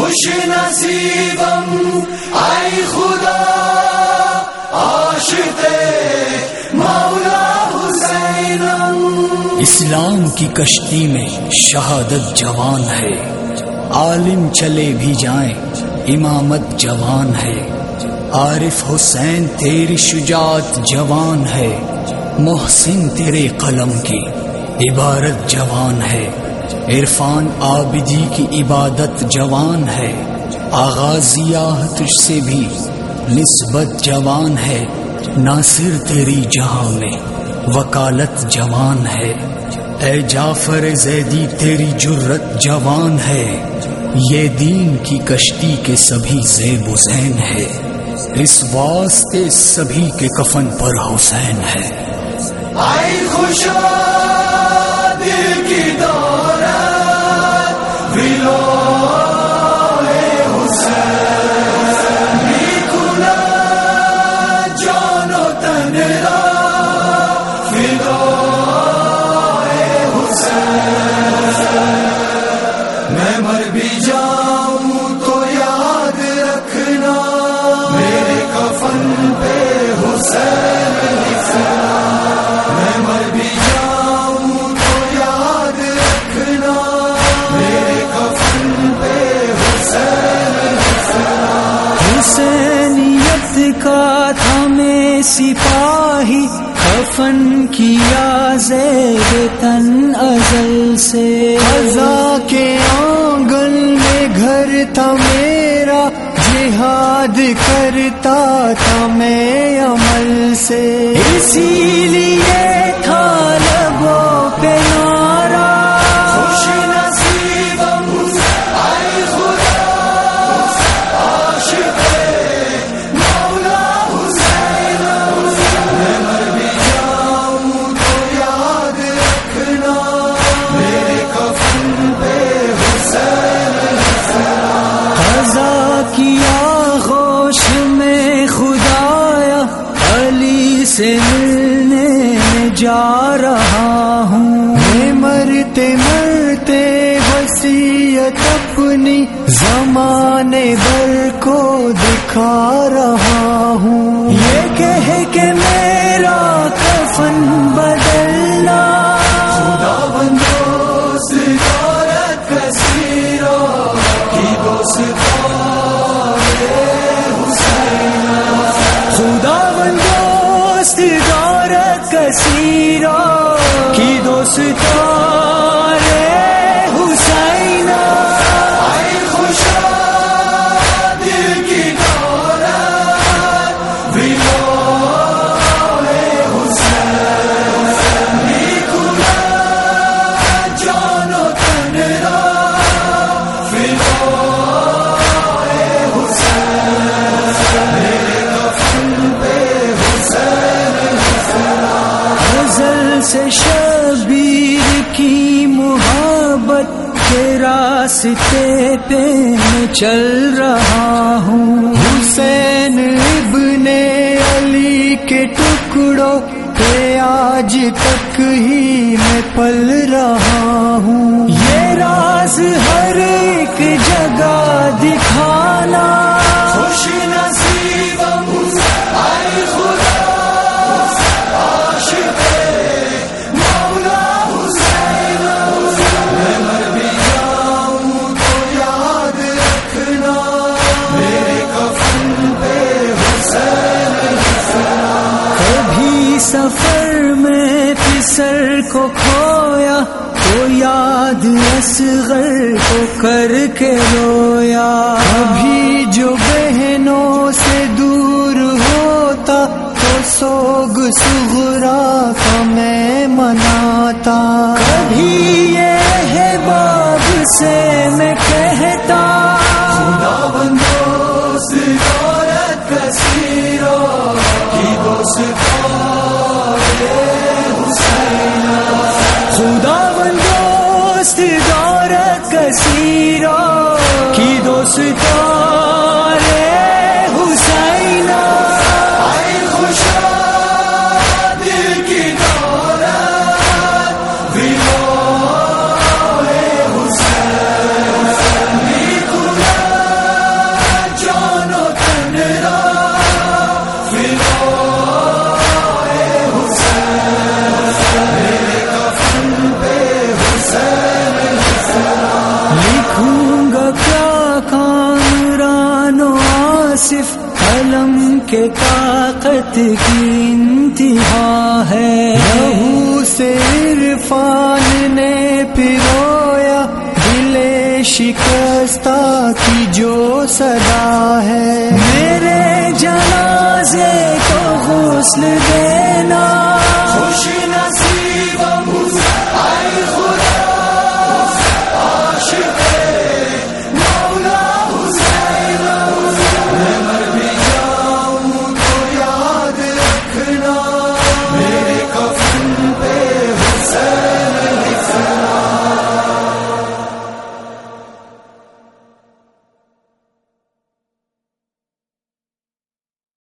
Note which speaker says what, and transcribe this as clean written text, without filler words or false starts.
Speaker 1: خوش نصیبم ای خدا عاشق مولا حسینم.
Speaker 2: اسلام کی کشتی میں شہادت جوان ہے، عالم چلے بھی جائیں امامت جوان ہے. عارف حسین تیری شجاعت جوان ہے، محسن تیرے قلم کی عبارت جوان ہے. عرفان عابدی کی عبادت جوان ہے، آغازیہ تجھ سے بھی نسبت جوان ہے. ناصر تیری جہاں میں وکالت جوان ہے. اے جعفر زیدی تیری جرت جوان ہے. یہ دین کی کشتی کے سبھی زیب و زین ہے، اس واسطے سبھی کے کفن پر حسین ہے.
Speaker 1: آئی خوشا دل کی دولت ویلو حسین بیکنا جانو تنرا فیلو حسین. میں مر بھی جاؤں تو یاد رکھنا میرے کفن پہ حسین لکھنا. میں مر بھی جاؤں تو یاد رکھنا میرے کفن پہ حسین لکھنا.
Speaker 3: حسینیت کا تھا میں سپاہی، کفن کیا زیر تن ازل سے. قضا کے آنگن میں گھر تھا میرا، جہاد کرتا تھا میں عمل سے. اسی لیے تھا لبوں پہ نعرہ
Speaker 1: خوش نصیبم ای خدا عاشق مولا حسینم. میں مر بھی جاؤں تو یاد رکھنا میرے کفن پہ حسین لکھنا.
Speaker 3: قضا کیا غوش میں خدایا، علی سے ملنے جا رہا ہوں. میں مرتے مرتے وصیت اپنی زمانے بھر کو دکھا رہا ہوں. یہ کہہ کہ میرا کفن بدلنا
Speaker 1: خدا بندوست دارت کثیرہ کی دوستارے حسین.
Speaker 3: خدا بندوست دارت کثیرہ کی دوستار حسین.
Speaker 1: آئی خوشا دل کی دولت ویلو حسین بیکنا جانو تنرا فیلو حسین. میرے کفن پہ حسین لکھنا.
Speaker 3: غزل سے شبیر کی محبت کے راستے پہ میں چل رہا ہوں. حسین ابن علی کے ٹکڑوں پہ آج تک ہی میں پل رہا ہوں. یہ راز ہر ایک جگہ دکھانا
Speaker 1: خوش نصیبم ای خدا عاشق مولا حسینم. میں مر بھی جاؤں تو یاد رکھنا میرے کفن پہ حسین لکھنا.
Speaker 3: کبھی سفر میں پسر کو کھویا تو یاد اصغر کو کر کے رویا. کبھی جو بہنوں سے دور ہوتا تو سوگ صغرا کا میں مناتا. کبھی یہ احباب سے میں کہتا
Speaker 1: خدا بندوست دارت کثیرہ کی دوستارے حسین.
Speaker 3: خدا بندوست دارت کثیرہ کی دوستار حسین.
Speaker 1: آئی خوشا دل کی دولت ویلو حسین بیکنا
Speaker 3: لکھوں گا کیا کامران و آصف، قلم کے طاقت کی انتہا ہے،
Speaker 4: لہو سے عرفان نے پرویا دل شکستہ کی جو صدا ہے،
Speaker 3: میرے جنازے کو غسل دینا،
Speaker 1: خوش نصیب